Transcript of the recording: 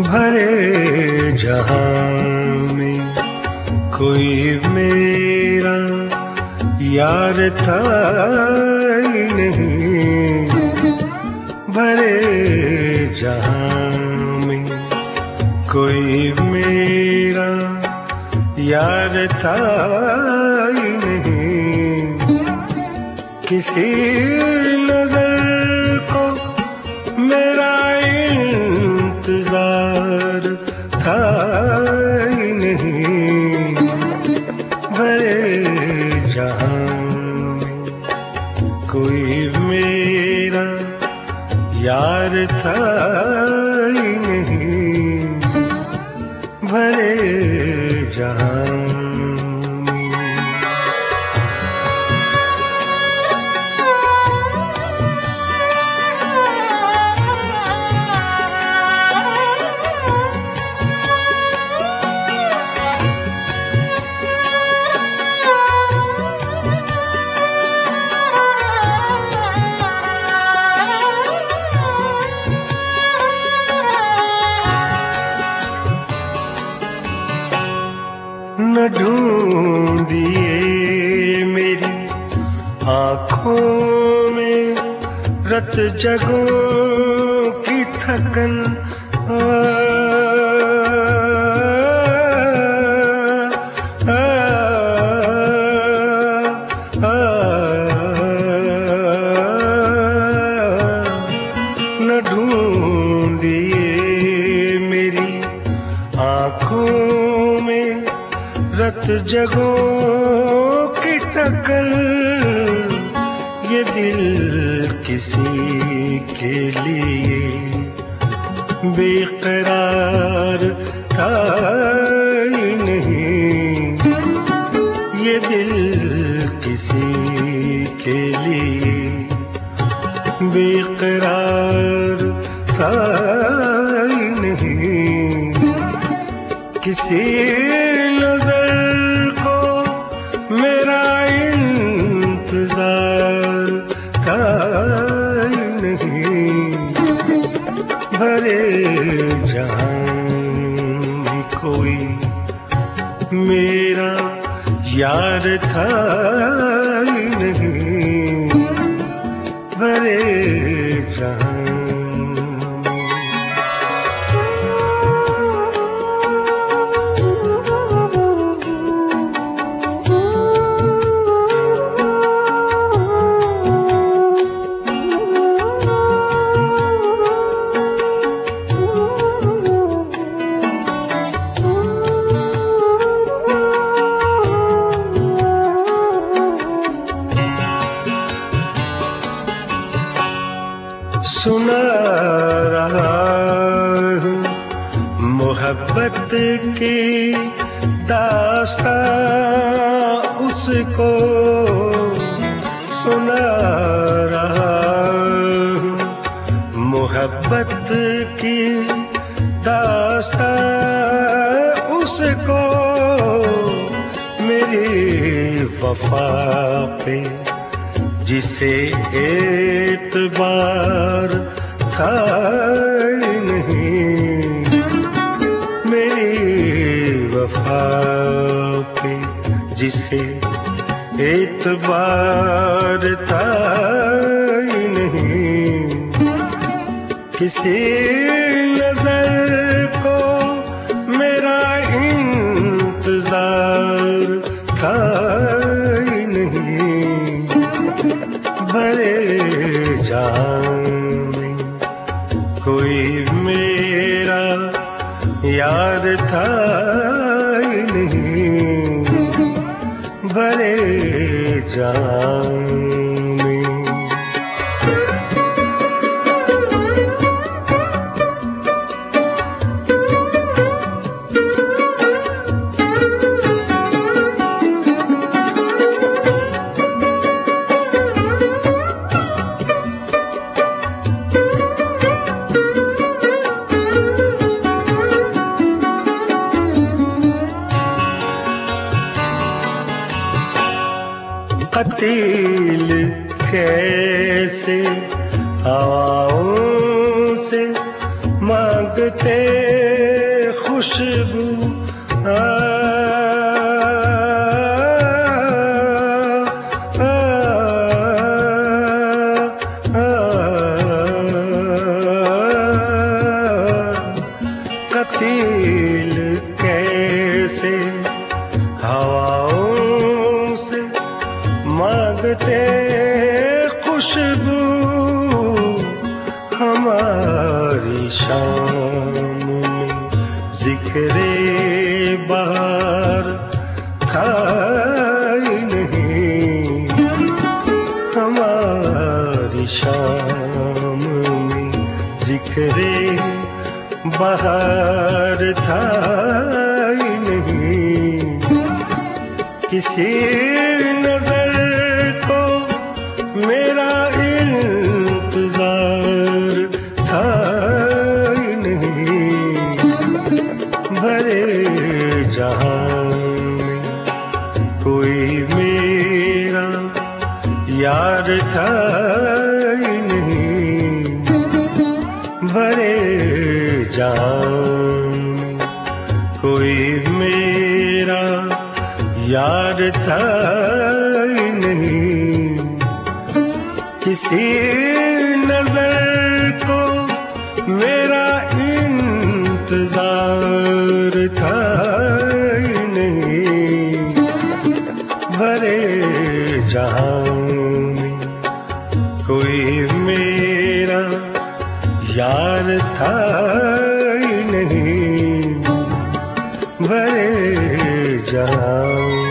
भरे जहां में कोई मेरा यार था ही नहीं। भरे जहां में कोई मेरा यार था ही नहीं। किसी नजर को मेरा इंतजार था ही नहीं। भरे जहां में कोई मेरा यार था ही नहीं। भरे जहां न ढूंढिए मेरी आँखों में रत जगों की थकन। न ढूंढिए मेरी आँखों में रत जगों की थकन। ये दिल किसी के लिए बेकरार था ही नहीं। ये दिल किसी के लिए बेकरार था ही नहीं। किसी नजर को मेरा इंतजार था ही नहीं। भरे जहां में कोई मेरा यार था ही नहीं। भरे जहां सुना रहा हूँ मोहब्बत की दास्तां उसको। सुना रहा हूँ मोहब्बत की दास्तां उसको। मेरी वफा पे जिसे एतबार था ही नहीं। मेरी वफा पे जिसे एतबार था ही नहीं। किसी नजर को मेरा इंतजार था ही नहीं। भरे जहां में कोई मेरा यार था ही नहीं। भरे जहां कतील कैसे हवाओं से मांगते खुशबू कतील कैसे हवाओं से मांगते खुशबू हमारी शाम में जिक्रे बहार था ही नहीं। हमारी शाम में जिक्रे बहार था ही नहीं। किसी नजर को मेरा इंतजार था ही नहीं। भरे जहां में कोई मेरा यार था ही नहीं। भरे जहां में कोई मेरा यार था ही नहीं। किसी नजर को मेरा इंतजार था ही नहीं। भरे जहां में कोई मेरा यार था ही नहीं। भरे जहां